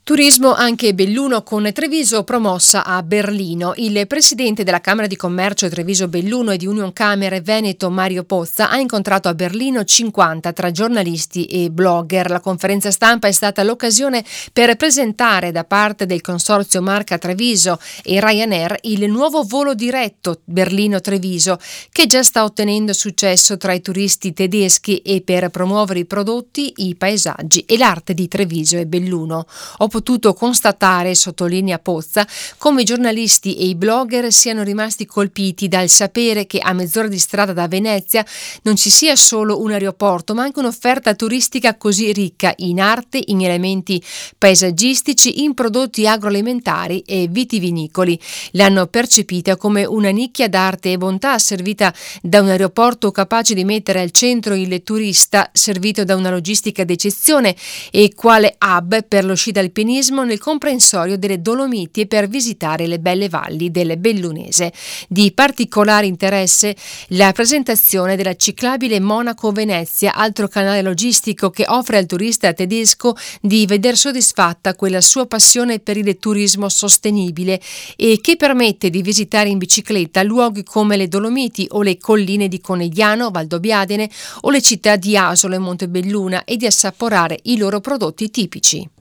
Turismo anche Belluno con Treviso promossa a Berlino. Il presidente della Camera di Commercio Treviso Belluno e di Union Camere Veneto Mario Pozza ha incontrato a Berlino 50 tra giornalisti e blogger. La conferenza stampa è stata l'occasione per presentare da parte del consorzio Marca Treviso e Ryanair il nuovo volo diretto Berlino-Treviso che già sta ottenendo successo tra i turisti tedeschi e per promuovere i prodotti, i paesaggi e l'arte di Treviso e Belluno. Ho potuto constatare, sottolinea Pozza, come i giornalisti e i blogger siano rimasti colpiti dal sapere che a mezz'ora di strada da Venezia non ci sia solo un aeroporto, ma anche un'offerta turistica così ricca in arte, in elementi paesaggistici, in prodotti agroalimentari e vitivinicoli. L'hanno percepita come una nicchia d'arte e bontà servita da un aeroporto capace di mettere al centro il turista, servito da una logistica d'eccezione e quale hub per lo sci d'alpinismo nel comprensorio delle Dolomiti e per visitare le belle valli del Bellunese. Di particolare interesse la presentazione della ciclabile Monaco-Venezia, altro canale logistico che offre al turista tedesco di veder soddisfatta quella sua passione per il turismo sostenibile e che permette di visitare in bicicletta luoghi come le Dolomiti o le colline di Conegliano, Valdobbiadene o le città di Asolo e Montebelluna e di assaporare i loro prodotti tipici.